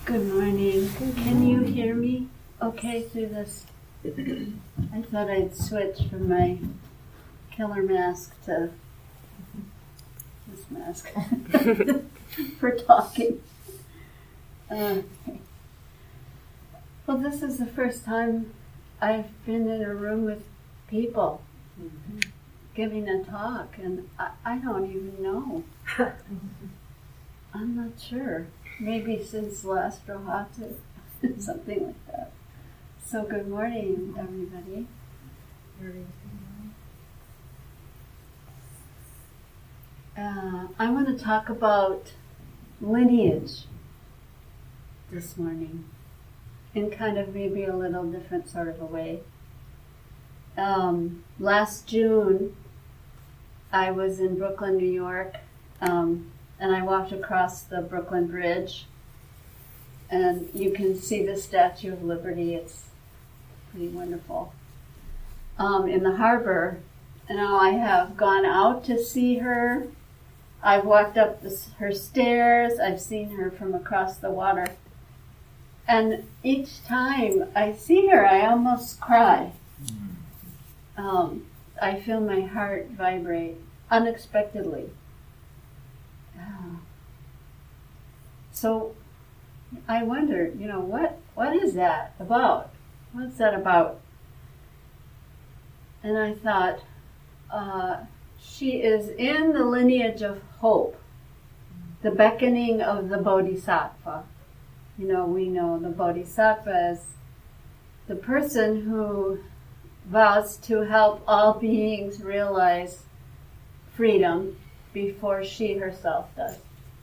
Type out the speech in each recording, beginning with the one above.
Good morning. Can you hear me okay through this? I thought I'd switch from my killer mask to this mask for talking. Well, this is the first time I've been in a room with people giving a talk, and I don't even know. I'm not sure. Maybe since last Rohata, something like that. So good morning, everybody. I want to talk about lineage this morning in kind of maybe a little different sort of a way. Last June, I was in Brooklyn, New York, and I walked across the Brooklyn Bridge, and you can see the Statue of Liberty. It's pretty wonderful. In the harbor, now I have gone out to see her. I've walked up her stairs. I've seen her from across the water. And each time I see her, I almost cry. I feel my heart vibrate unexpectedly. So I wondered, what is that about? What's that about? And I thought, she is in the lineage of hope, the beckoning of the Bodhisattva. We know the Bodhisattva is the person who vows to help all beings realize freedom before she herself does.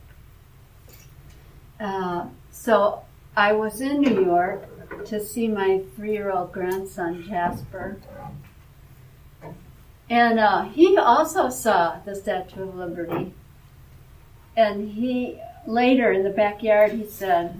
So I was in New York to see my 3-year-old grandson, Jasper. And he also saw the Statue of Liberty. And he, later in the backyard, he said,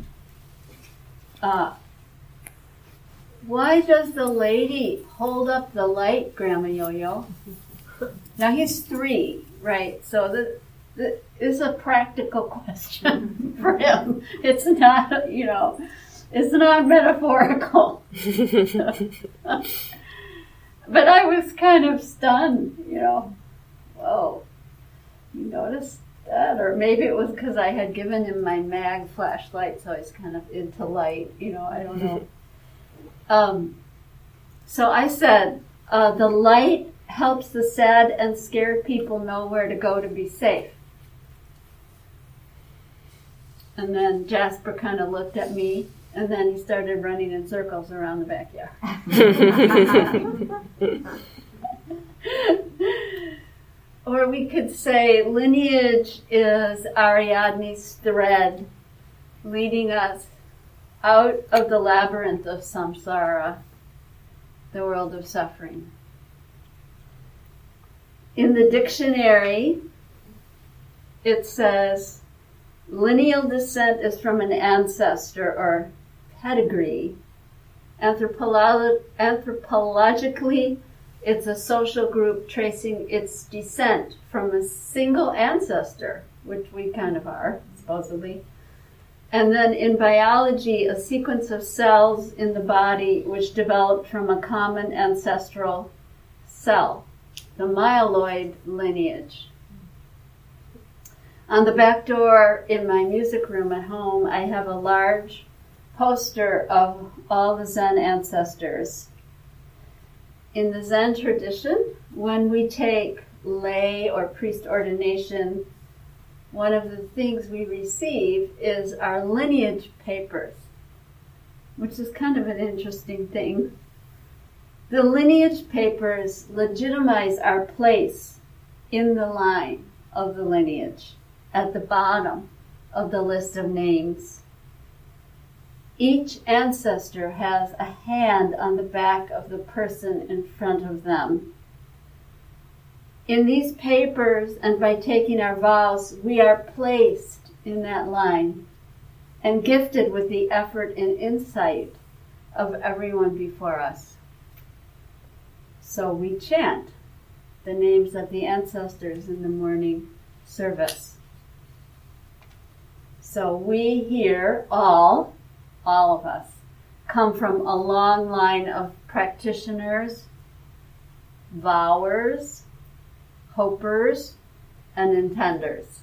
why does the lady hold up the light, Grandma Yo-Yo? Now he's 3, right? So this is a practical question for him. It's not, it's not metaphorical. But I was kind of stunned, Whoa, you noticed that? Or maybe it was because I had given him my mag flashlight, so he's kind of into light, I don't know. So I said, the light helps the sad and scared people know where to go to be safe. And then Jasper kind of looked at me, and then he started running in circles around the backyard. Or we could say lineage is Ariadne's thread leading us out of the labyrinth of samsara, the world of suffering. In the dictionary, it says, lineal descent is from an ancestor or pedigree. Anthropologically, it's a social group tracing its descent from a single ancestor, which we kind of are, supposedly. And then in biology, a sequence of cells in the body which developed from a common ancestral cell, the myeloid lineage. On the back door in my music room at home, I have a large poster of all the Zen ancestors. In the Zen tradition, when we take lay or priest ordination, one of the things we receive is our lineage papers, which is kind of an interesting thing. The lineage papers legitimize our place in the line of the lineage, at the bottom of the list of names. Each ancestor has a hand on the back of the person in front of them. In these papers, and by taking our vows, we are placed in that line and gifted with the effort and insight of everyone before us. So we chant the names of the ancestors in the morning service. So we here all all of us, come from a long line of practitioners, vowers, hopers, and intenders.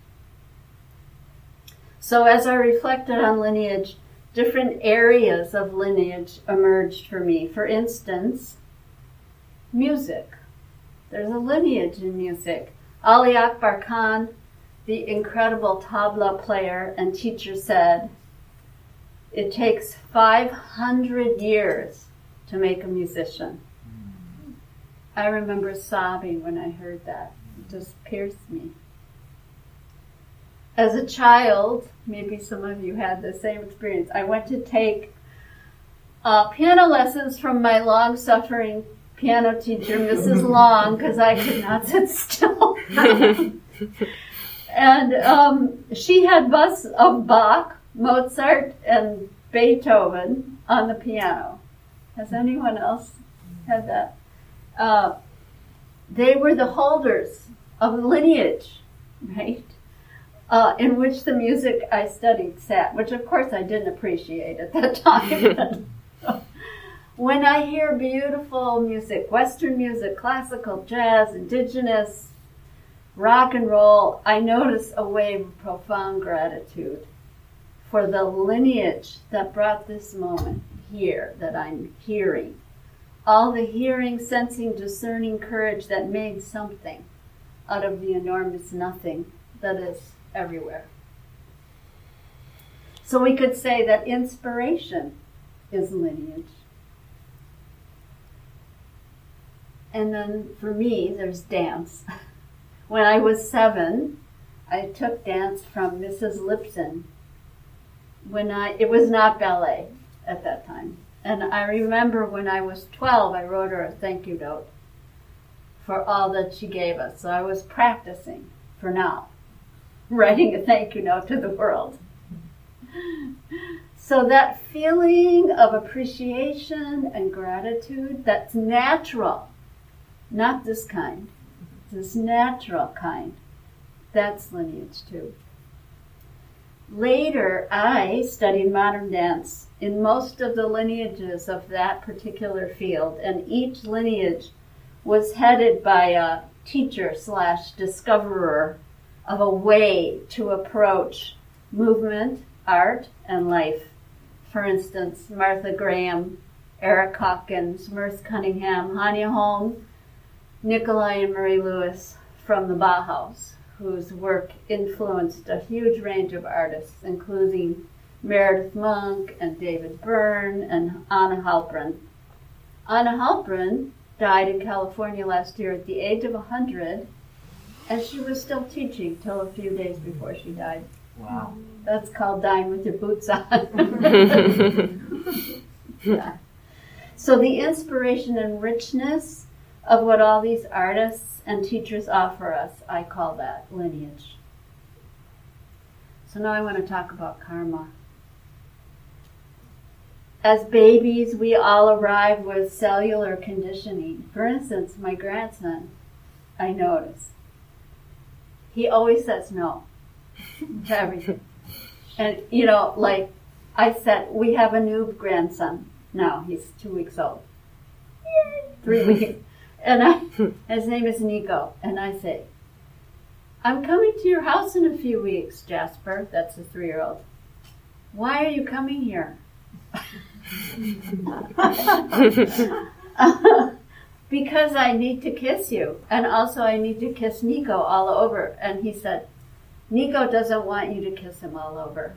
So as I reflected on lineage, different areas of lineage emerged for me. For instance, music. There's a lineage in music. Ali Akbar Khan, the incredible tabla player and teacher, said, it takes 500 years to make a musician. I remember sobbing when I heard that. It just pierced me. As a child, maybe some of you had the same experience, I went to take piano lessons from my long-suffering piano teacher, Mrs. Long, because I could not sit still. And she had busts of Bach, Mozart, and Beethoven on the piano. Has anyone else had that? They were the holders of the lineage, right? In which the music I studied sat, which of course I didn't appreciate at that time. When I hear beautiful music, Western music, classical, jazz, indigenous, rock and roll, I notice a wave of profound gratitude for the lineage that brought this moment here that I'm hearing. All the hearing, sensing, discerning courage that made something out of the enormous nothing that is everywhere. So we could say that inspiration is lineage. And then for me, there's dance. When I was 7, I took dance from Mrs. Lipson. It was not ballet at that time. And I remember when I was 12, I wrote her a thank you note for all that she gave us. So I was practicing for now, writing a thank you note to the world. So that feeling of appreciation and gratitude, that's natural, not this kind, this natural kind, that's lineage too. Later, I studied modern dance in most of the lineages of that particular field, and each lineage was headed by a teacher/discoverer of a way to approach movement, art, and life. For instance, Martha Graham, Eric Hawkins, Merce Cunningham, Hanya Holm, Nikolai and Marie Lewis from the Bauhaus, whose work influenced a huge range of artists, including Meredith Monk and David Byrne and Anna Halprin. Anna Halprin died in California last year at the age of 100, and she was still teaching till a few days before she died. Wow. That's called dying with your boots on. Yeah. So the inspiration and richness of what all these artists and teachers offer us, I call that lineage. So now I want to talk about karma. As babies, we all arrive with cellular conditioning. For instance, my grandson, I notice, he always says no to everything. And, like I said, we have a new grandson now. He's 2 weeks old. Yay! 3 weeks. And his name is Nico. And I say, I'm coming to your house in a few weeks, Jasper. That's the 3-year-old. Why are you coming here? Because I need to kiss you. And also I need to kiss Nico all over. And he said, Nico doesn't want you to kiss him all over.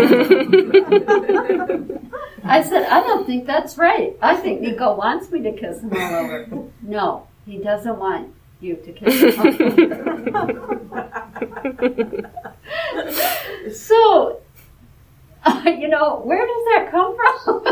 I said, I don't think that's right. I think Nico wants me to kiss him all over. No, he doesn't want you to kiss him all over. So, where does that come from?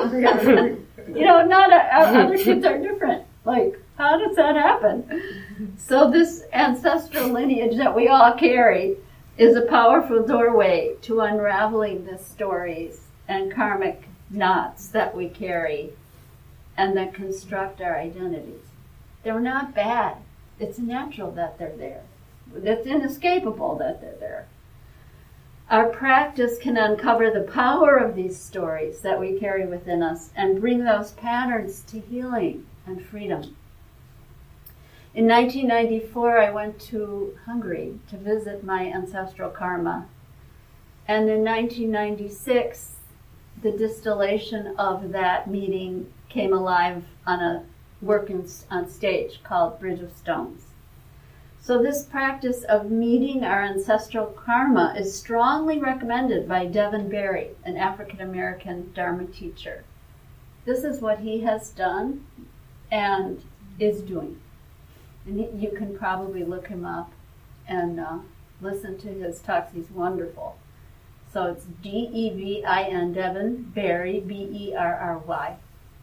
Other kids are different. Like, how does that happen? So this ancestral lineage that we all carry is a powerful doorway to unraveling the stories and karmic knots that we carry and that construct our identities. They're not bad. It's natural that they're there. It's inescapable that they're there. Our practice can uncover the power of these stories that we carry within us and bring those patterns to healing and freedom. In 1994, I went to Hungary to visit my ancestral karma. And in 1996, the distillation of that meeting came alive on a work on stage called Bridge of Stones. So this practice of meeting our ancestral karma is strongly recommended by Devin Berry, an African-American Dharma teacher. This is what he has done and is doing. And you can probably look him up and listen to his talks. He's wonderful. So it's D-E-V-I-N, Devin Berry, B-E-R-R-Y.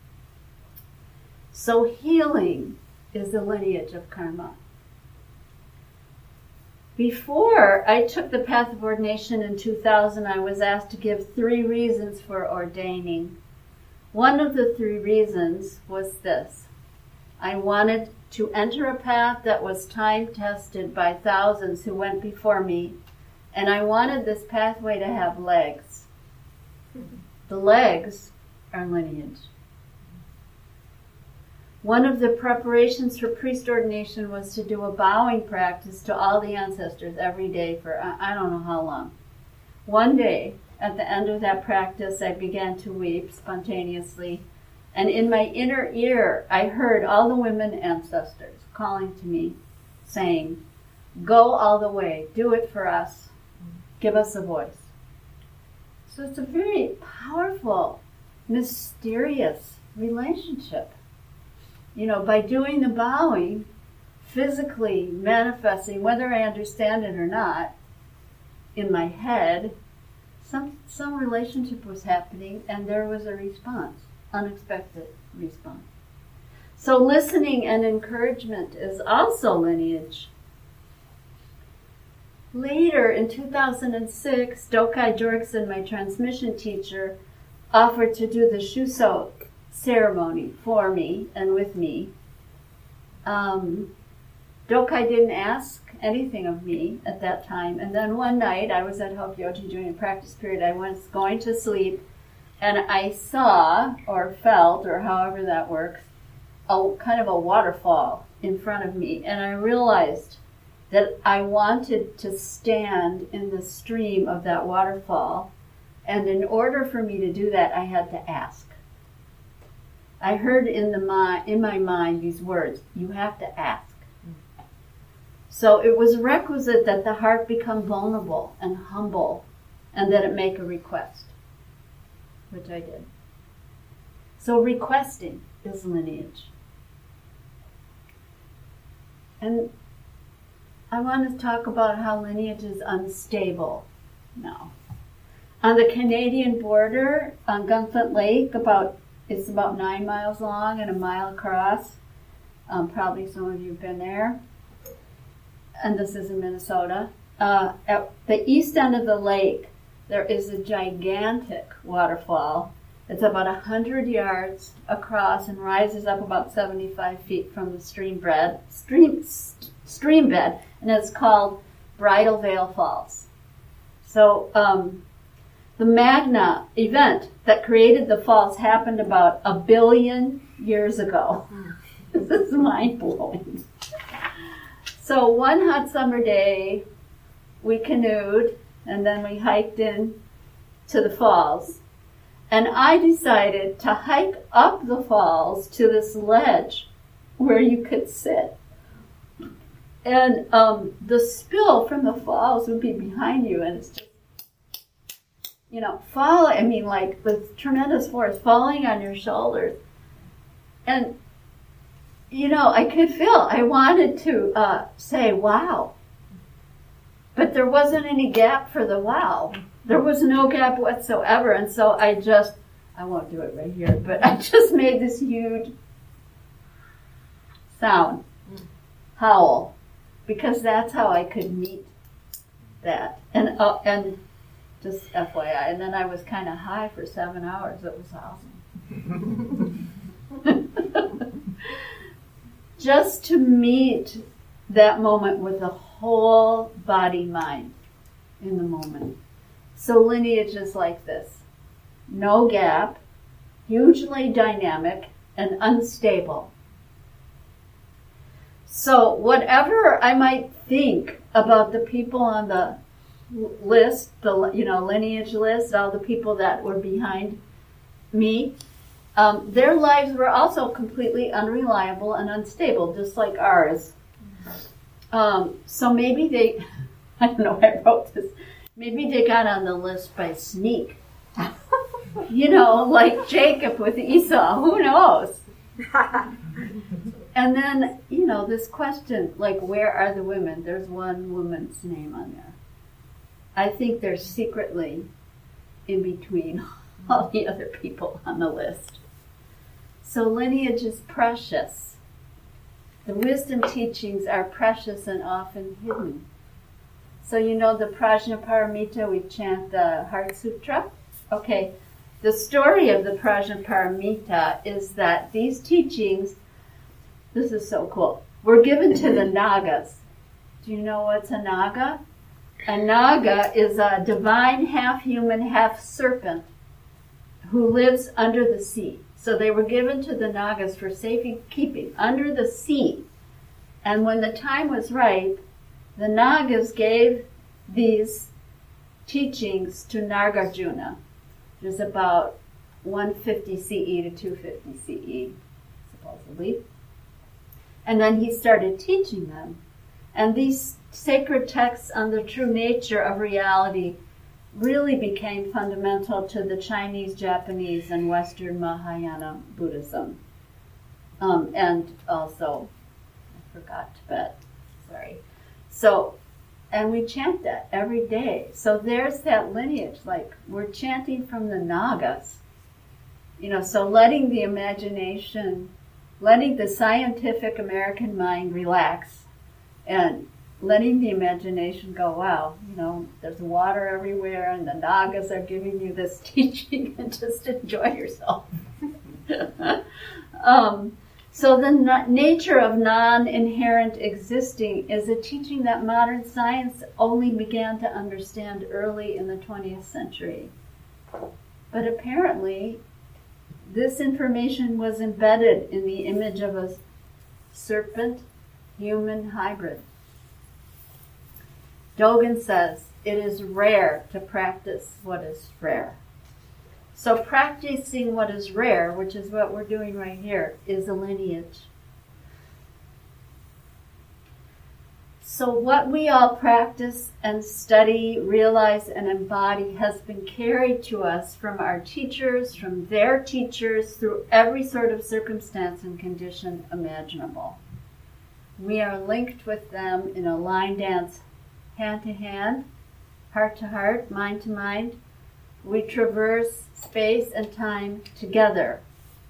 So healing is the lineage of karma. Before I took the path of ordination in 2000, I was asked to give 3 reasons for ordaining. One of the 3 reasons was this. I wanted to enter a path that was time-tested by thousands who went before me, and I wanted this pathway to have legs. The legs are lineage. One of the preparations for priest ordination was to do a bowing practice to all the ancestors every day for I don't know how long. One day, at the end of that practice, I began to weep spontaneously, and in my inner ear, I heard all the women ancestors calling to me, saying, "Go all the way, do it for us, give us a voice." So it's a very powerful, mysterious relationship. You know, by doing the bowing, physically manifesting, whether I understand it or not, in my head, some relationship was happening, and there was a response, unexpected response. So listening and encouragement is also lineage. Later, in 2006, Dokai Jorgsen, my transmission teacher, offered to do the Shuso ceremony for me and with me. Dokai didn't ask anything of me at that time. And then one night, I was at Hokyoji during a practice period. I was going to sleep, and I saw, or felt, or however that works, a kind of a waterfall in front of me. And I realized that I wanted to stand in the stream of that waterfall. And in order for me to do that, I had to ask. I heard in my mind these words, "You have to ask." So it was requisite that the heart become vulnerable and humble, and that it make a request, which I did. So requesting is lineage. And I want to talk about how lineage is unstable now. On the Canadian border, on Gunflint Lake, it's about 9 miles long and a mile across. Probably some of you have been there. And this is in Minnesota. At the east end of the lake, there is a gigantic waterfall. It's about 100 yards across and rises up about 75 feet from the stream bed, and it's called Bridal Veil Falls. So the Magna event that created the falls happened about 1 billion years ago. This is mind-blowing. So one hot summer day, we canoed, and then we hiked in to the falls. And I decided to hike up the falls to this ledge where you could sit. And the spill from the falls would be behind you, and it's just, like with tremendous force falling on your shoulders. And, I could feel, I wanted to say, wow. But there wasn't any gap for the wow. There was no gap whatsoever. And so I won't do it right here, but I just made this huge sound, howl, because that's how I could meet that. And just FYI, and then I was kind of high for 7 hours. It was awesome. Just to meet that moment with the whole body mind in the moment. So lineage is like this. No gap, hugely dynamic, and unstable. So whatever I might think about the people on the list, the lineage list, all the people that were behind me, their lives were also completely unreliable and unstable, just like ours. So maybe they, I don't know, I wrote this, maybe they got on the list by sneak. Like Jacob with Esau, who knows? And then, this question, like, where are the women? There's one woman's name on there. I think they're secretly in between all the other people on the list. So lineage is precious. The wisdom teachings are precious and often hidden. So the Prajnaparamita, we chant the Heart Sutra. Okay, the story of the Prajnaparamita is that these teachings, this is so cool, were given to the Nagas. Do you know what's a Naga? A Naga is a divine half-human, half-serpent who lives under the sea. So they were given to the Nagas for safekeeping under the sea. And when the time was right, the Nagas gave these teachings to Nagarjuna. It was about 150 CE to 250 CE, supposedly. And then he started teaching them. And these sacred texts on the true nature of reality really became fundamental to the Chinese, Japanese, and Western Mahayana Buddhism. And also, I forgot Tibet, sorry. So, and we chant that every day. So there's that lineage, like we're chanting from the Nagas. So letting the imagination, letting the scientific American mind relax and letting the imagination go, wow, there's water everywhere and the Nagas are giving you this teaching and just enjoy yourself. So the nature of non-inherent existing is a teaching that modern science only began to understand early in the 20th century. But apparently, this information was embedded in the image of a serpent-human hybrid. Dogen says, it is rare to practice what is rare. So practicing what is rare, which is what we're doing right here, is a lineage. So what we all practice and study, realize, and embody has been carried to us from our teachers, from their teachers, through every sort of circumstance and condition imaginable. We are linked with them in a line dance, hand to hand, heart to heart, mind to mind. We traverse space and time together.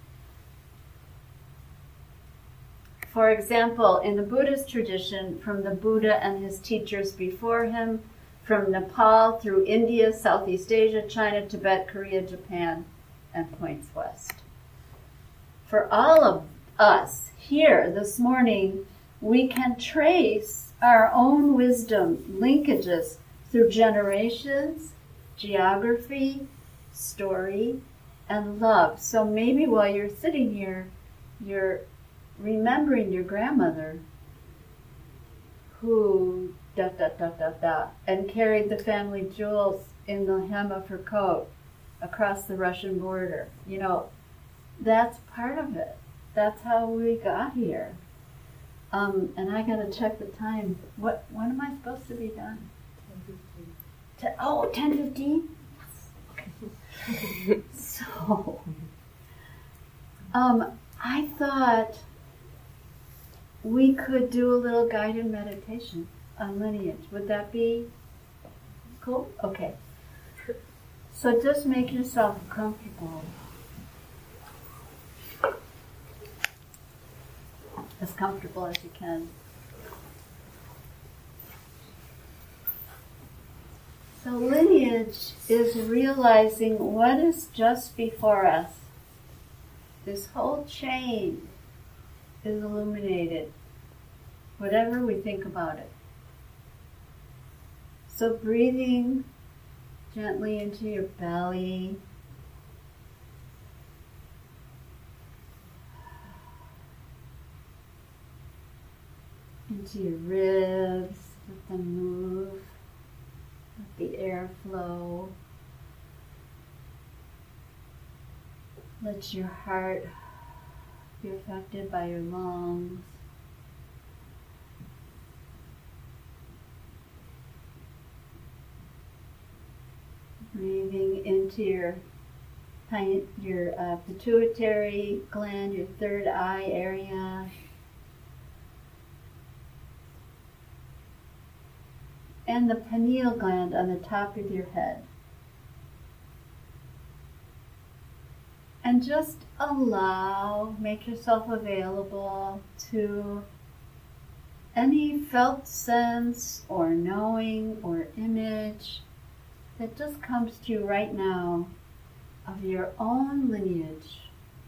For example, in the Buddhist tradition, from the Buddha and his teachers before him, from Nepal through India, Southeast Asia, China, Tibet, Korea, Japan, and points west. For all of us here this morning, we can trace our own wisdom linkages through generations, geography, story, and love. So maybe while you're sitting here, you're remembering your grandmother who and carried the family jewels in the hem of her coat across the Russian border. That's part of it. That's how we got here. And I gotta check the time. When am I supposed to be done? 10:15. 10:15? Okay. So, I thought we could do a little guided meditation on lineage. Would that be cool? Okay. So just make yourself comfortable. As comfortable as you can. So lineage is realizing what is just before us. This whole chain is illuminated, whatever we think about it. So breathing gently into your belly. Into your ribs, let them move, let the air flow. Let your heart be affected by your lungs. Breathing into your pituitary gland, your third eye area. And the pineal gland on the top of your head. And just make yourself available to any felt sense or knowing or image that just comes to you right now of your own lineage.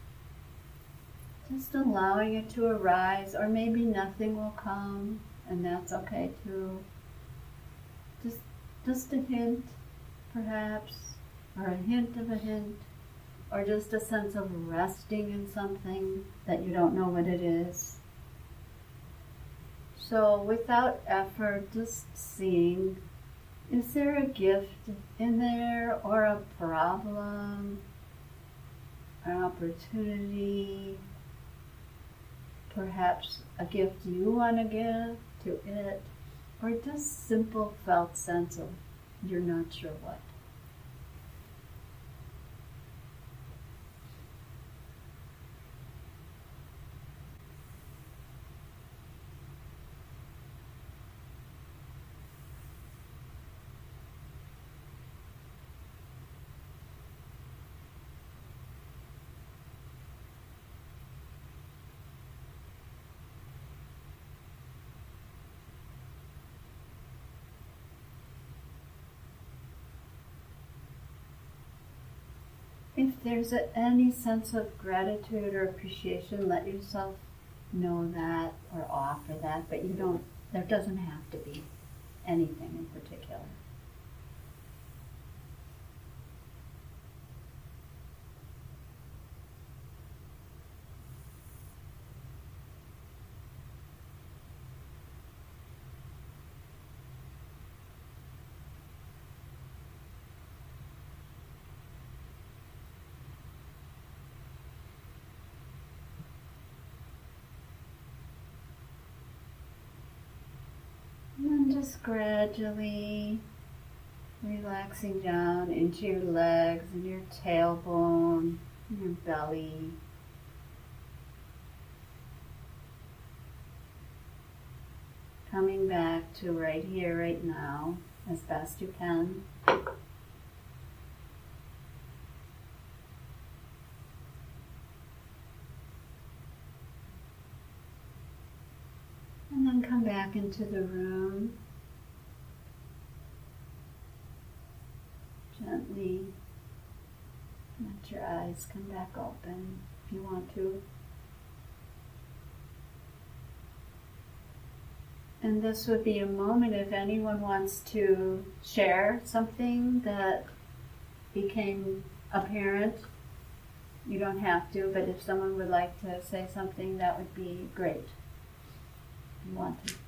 Just allowing it to arise, or maybe nothing will come, and that's okay too. Just a hint, perhaps, or a hint of a hint, or just a sense of resting in something that you don't know what it is. So without effort, just seeing, is there a gift in there, or a problem, an opportunity, perhaps a gift you want to give to it, or just simple felt sense of you're not sure what. If there's any sense of gratitude or appreciation, let yourself know that or offer that, but there doesn't have to be anything in particular. And then just gradually relaxing down into your legs and your tailbone, and your belly. Coming back to right here, right now, as best you can. And then come back into the room. Gently let your eyes come back open if you want to. And this would be a moment if anyone wants to share something that became apparent. You don't have to, but if someone would like to say something, that would be great. You want to.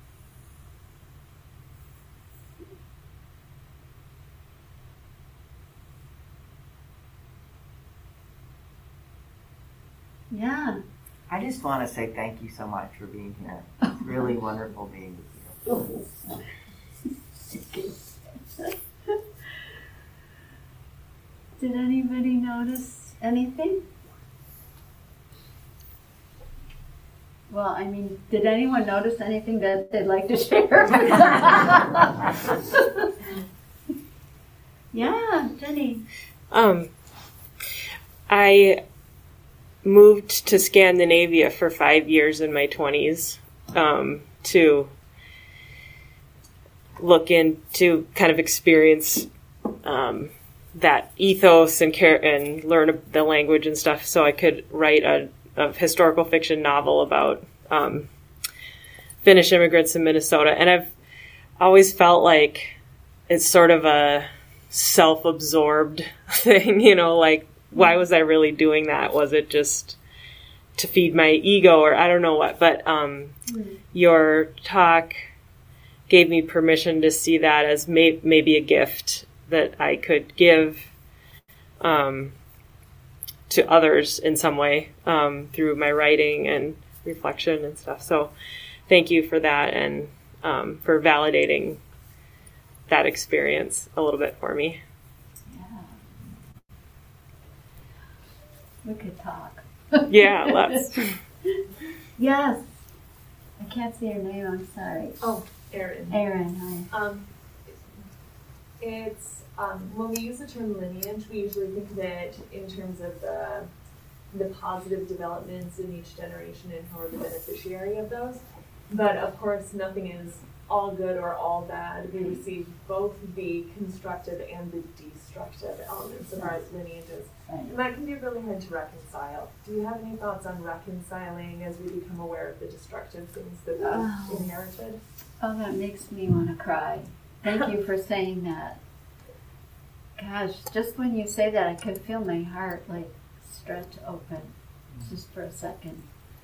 Yeah. I just want to say thank you so much for being here. It's really wonderful being with you. Did anybody notice anything? Well, I mean, did anyone notice anything that they'd like to share? Yeah, Jenny. I moved to Scandinavia for 5 years in my 20s to look into kind of experience that ethos and learn the language and stuff, so I could write a historical fiction novel about Finnish immigrants in Minnesota. And I've always felt like it's sort of a self-absorbed thing, you know, like, why was I really doing that? Was it just to feed my ego, or I don't know what, but your talk gave me permission to see that as maybe a gift that I could give to others in some way through my writing and reflection and stuff. So thank you for that, and for validating that experience a little bit for me. Yeah. We could talk. Yeah, let's. Yes. I can't see your name, I'm sorry. Oh, Erin. Erin, hi. It's when we use the term lineage, we usually think of it in terms of the positive developments in each generation and who are the beneficiary of those. But of course, nothing is all good or all bad. We receive both the constructive and the destructive elements of our lineages. And that can be really hard to reconcile. Do you have any thoughts on reconciling as we become aware of the destructive things that we've inherited? Oh, that makes me want to cry. Thank you for saying that. Gosh, just when you say that, I could feel my heart like stretch open just for a second.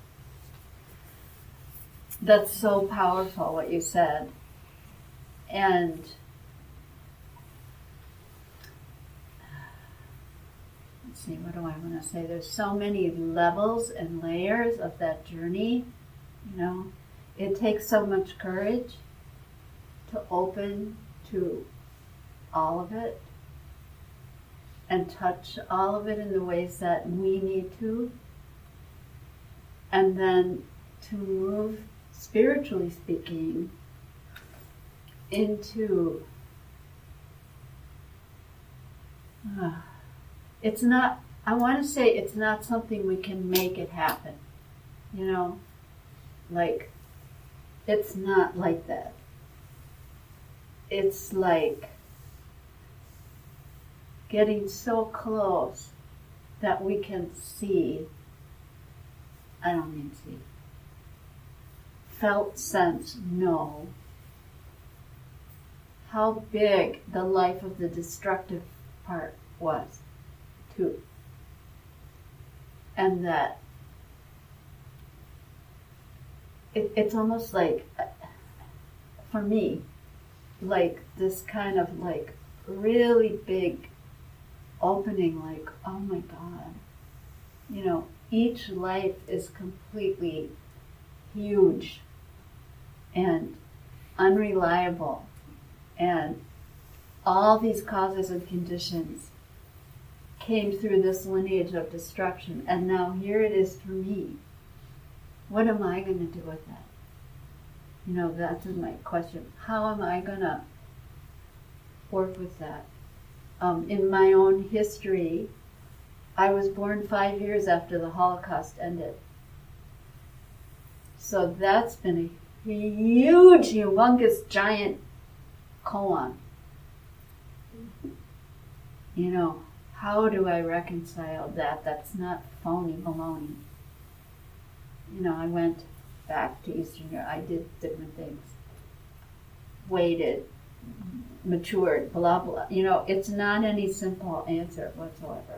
That's so powerful what you said. And let's see, what do I want to say? There's so many levels and layers of that journey, you know. It takes so much courage to open to all of it and touch all of it in the ways that we need to, and then to move, spiritually speaking, into it's not, I want to say it's not something we can make it happen, you know, like, it's not like that. It's like getting so close that we can see, I don't mean see, felt sense, know how big the life of the destructive part was, too. And that it's almost like, for me, like this kind of like really big opening, like, oh my God, you know, each life is completely huge and unreliable, and all these causes and conditions came through this lineage of destruction, and now here it is for me. What am I going to do with that? You know, that's my question. How am I going to work with that? In my own history, I was born 5 years after the Holocaust ended. So that's been a huge, humongous, giant koan. You know, how do I reconcile that? That's not phony baloney. You know, I went back to Eastern Europe. I did different things. Waited, matured, blah, blah. You know, it's not any simple answer whatsoever.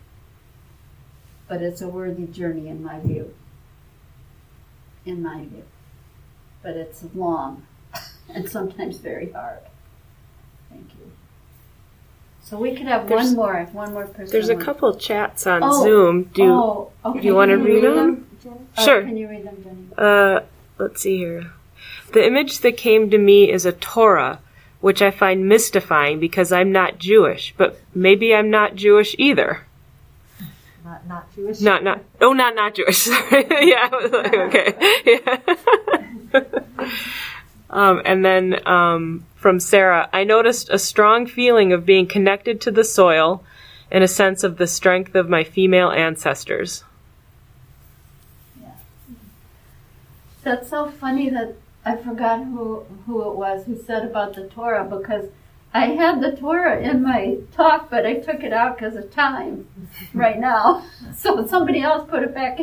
But it's a worthy journey in my view. In my view. But it's long and sometimes very hard. Thank you. So we could have one more person. There's a couple chats on Zoom. Do you want to read them? Sure. Can you read them, Jenny? Let's see here. The image that came to me is a Torah, which I find mystifying because I'm not Jewish, but maybe I'm not Jewish either. Not Jewish? Not Jewish. Sorry. Yeah, I was like, okay. Yeah. And then from Sarah, I noticed a strong feeling of being connected to the soil and a sense of the strength of my female ancestors. Yeah. That's so funny that I forgot who it was who said about the Torah, because I had the Torah in my talk, but I took it out because of time right now. So somebody else put it back in.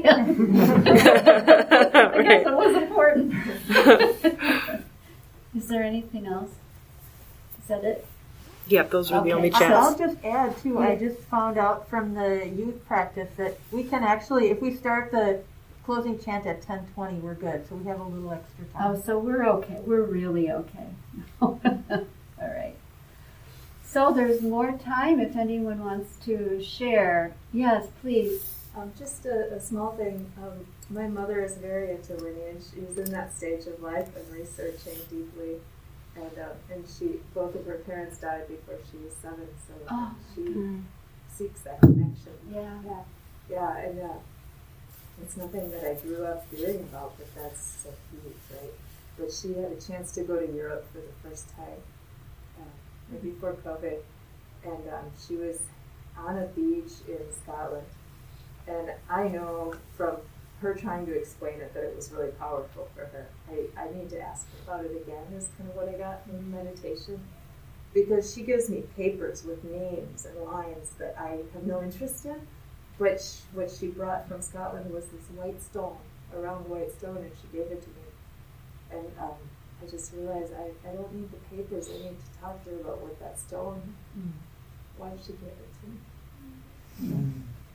I guess it was important. Is there anything else? Is that it? Yep, those were the only Okay. chants. I'll just add too, I just found out from the youth practice that we can actually, if we start the closing chant at 10:20, we're good. So we have a little extra time. Oh, so we're okay. We're really okay. All right. So there's more time if anyone wants to share. Yes, please. Just a small thing. My mother is very into lineage. She was in that stage of life and researching deeply. And both of her parents died before she was 7, so she seeks that connection. Yeah. And it's nothing that I grew up hearing about, but that's so huge, right? But she had a chance to go to Europe for the first time, before COVID, and she was on a beach in Scotland. And I know from her trying to explain it that it was really powerful for her. I need to ask her about it again, is kind of what I got from meditation. Because she gives me papers with names and lines that I have no interest in. But what she brought from Scotland was this white stone, a round white stone, and she gave it to me. And I just realized I don't need the papers. I need to talk to her about what that stone, why did she give it to me?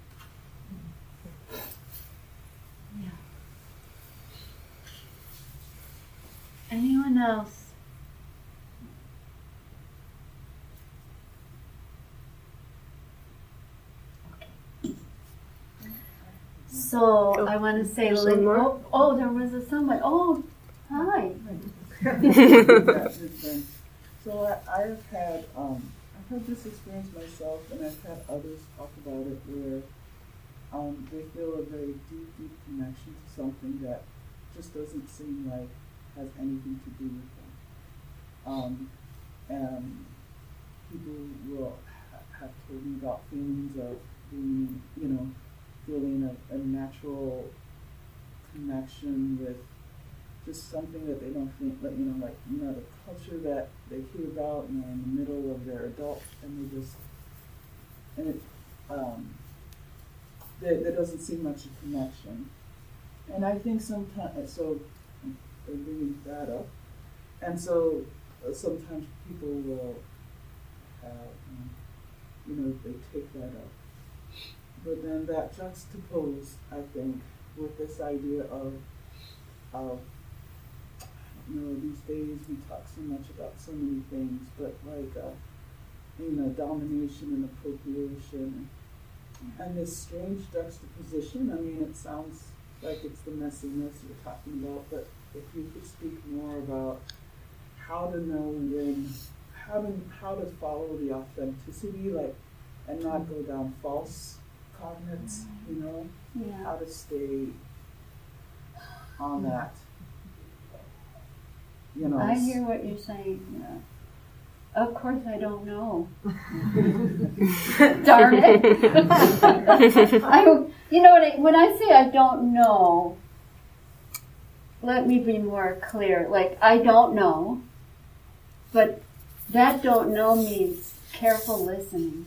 Yeah. Anyone else? Okay. So I want to say, there's one more? oh, there was someone. Oh, hi. So I've had this experience myself, and I've had others talk about it where they feel a very deep, deep connection to something that just doesn't seem like has anything to do with them. And people will have told me about feelings of being, feeling a natural connection with just something that they don't think, like, the culture that they hear about, in the middle of their adult, and there doesn't seem much a connection. And I think sometimes, so they're bringing that up, and so sometimes people will have, they take that up. But then that juxtaposed, I think, with this idea of these days we talk so much about so many things, but like, domination and appropriation, and this strange juxtaposition. I mean, it sounds like it's the messiness you're talking about, but if you could speak more about how to know how to follow the authenticity, and not go down false cognates, Yeah. how to stay on that. I hear what you're saying. Yeah. Of course, I don't know. Darn it! When I say I don't know, let me be more clear. Like, I don't know, but that don't know means careful listening.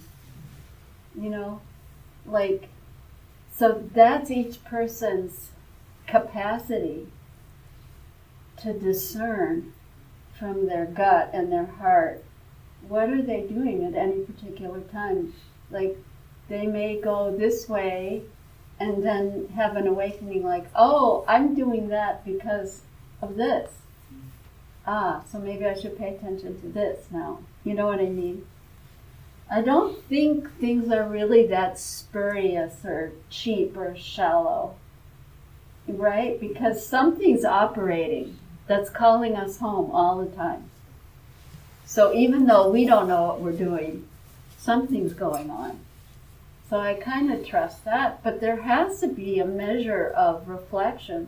So that's each person's capacity to discern from their gut and their heart, what are they doing at any particular time? Like, they may go this way and then have an awakening like, oh, I'm doing that because of this. So maybe I should pay attention to this now. You know what I mean? I don't think things are really that spurious or cheap or shallow, right? Because something's operating that's calling us home all the time. So even though we don't know what we're doing, something's going on. So I kind of trust that, but there has to be a measure of reflection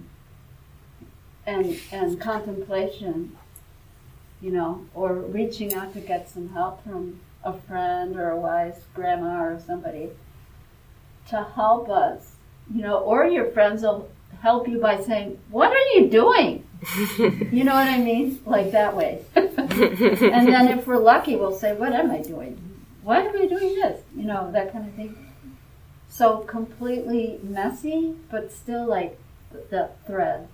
and contemplation, or reaching out to get some help from a friend or a wise grandma or somebody to help us, or your friends will help you by saying, what are you doing? You know what I mean? Like that way. And then if we're lucky, we'll say, what am I doing? Why am I doing this? That kind of thing. So completely messy, but still like the thread.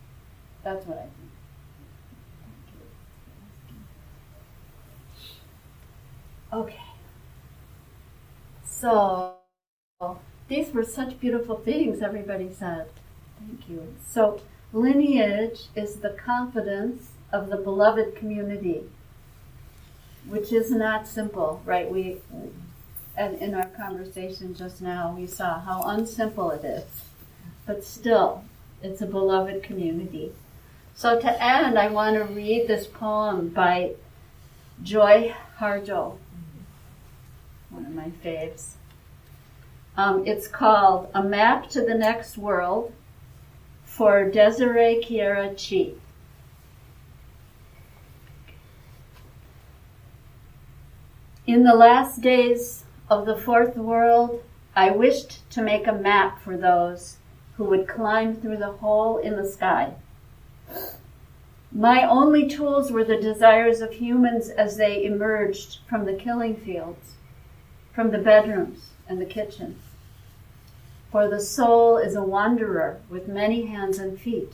That's what I think. Okay. So, these were such beautiful things, everybody said. Thank you. So, lineage is the confidence of the beloved community, which is not simple, right? And in our conversation just now, we saw how unsimple it is. But still, it's a beloved community. So to end, I want to read this poem by Joy Harjo, one of my faves. It's called A Map to the Next World for Desiree Kiera Chi. In the last days of the fourth world, I wished to make a map for those who would climb through the hole in the sky. My only tools were the desires of humans as they emerged from the killing fields, from the bedrooms and the kitchens. For the soul is a wanderer with many hands and feet.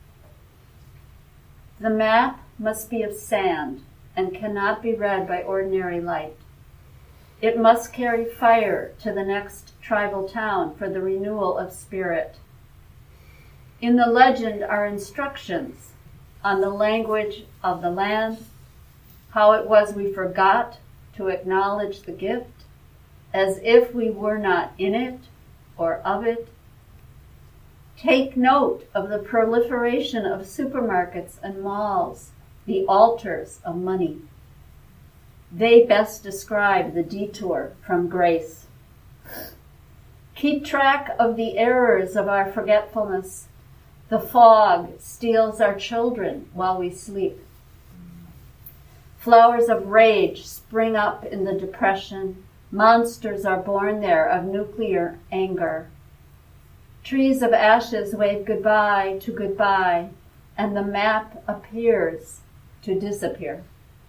The map must be of sand and cannot be read by ordinary light. It must carry fire to the next tribal town for the renewal of spirit. In the legend are instructions on the language of the land, how it was we forgot to acknowledge the gift, as if we were not in it or of it. Take note of the proliferation of supermarkets and malls, the altars of money. They best describe the detour from grace. Keep track of the errors of our forgetfulness. The fog steals our children while we sleep. Flowers of rage spring up in the depression. Monsters are born there of nuclear anger. Trees of ashes wave goodbye to goodbye, and the map appears to disappear.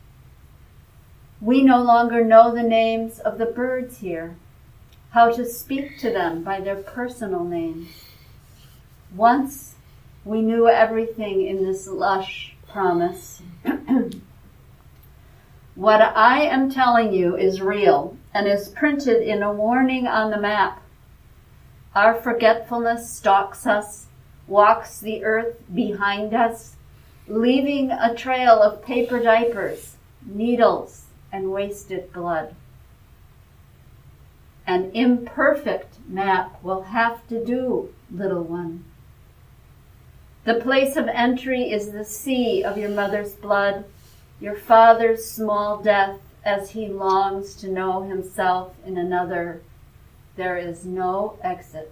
We no longer know the names of the birds here, how to speak to them by their personal names. Once we knew everything in this lush promise. What I am telling you is real and is printed in a warning on the map. Our forgetfulness stalks us, walks the earth behind us, leaving a trail of paper diapers, needles, and wasted blood. An imperfect map will have to do, little one. The place of entry is the sea of your mother's blood, your father's small death as he longs to know himself in another. There is no exit.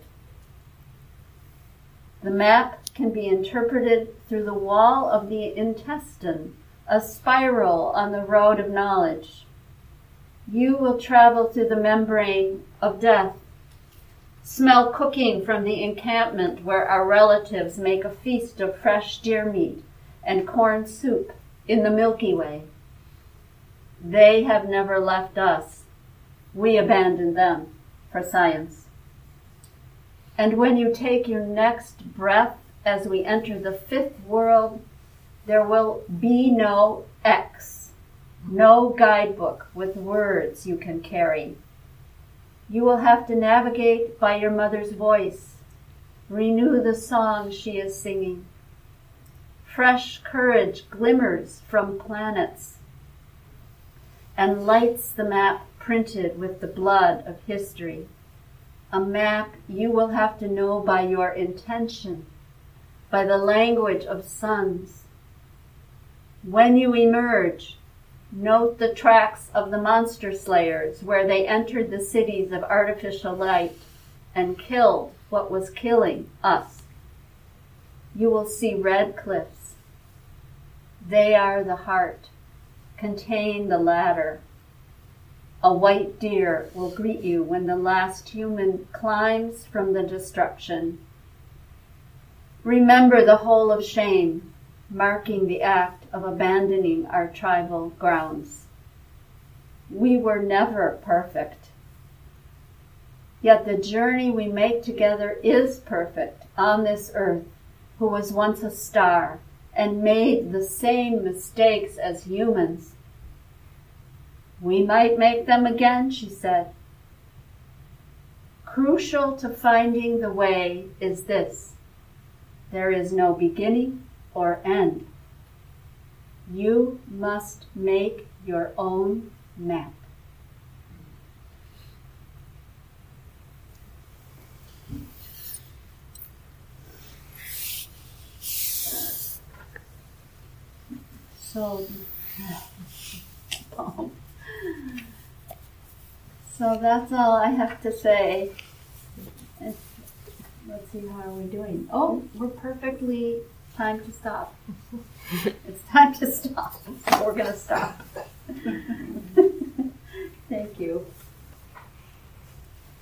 The map can be interpreted through the wall of the intestine, a spiral on the road of knowledge. You will travel through the membrane of death, smell cooking from the encampment where our relatives make a feast of fresh deer meat and corn soup in the Milky Way. They have never left us. We abandoned them for science. And when you take your next breath as we enter the fifth world, there will be no X, no guidebook with words you can carry. You will have to navigate by your mother's voice, renew the song she is singing. Fresh courage glimmers from planets and lights the map printed with the blood of history. A map you will have to know by your intention, by the language of suns. When you emerge, note the tracks of the monster slayers where they entered the cities of artificial light and killed what was killing us. You will see red cliffs. They are the heart, contain the ladder. A white deer will greet you when the last human climbs from the destruction. Remember the hole of shame, marking the act of abandoning our tribal grounds. We were never perfect. Yet the journey we make together is perfect on this earth, who was once a star and made the same mistakes as humans. We might make them again, she said. Crucial to finding the way is this: there is no beginning or end. You must make your own map. So that's all I have to say. Let's see, how are we doing? Oh, we're perfectly time to stop. It's time to stop. So we're going to stop. Thank you.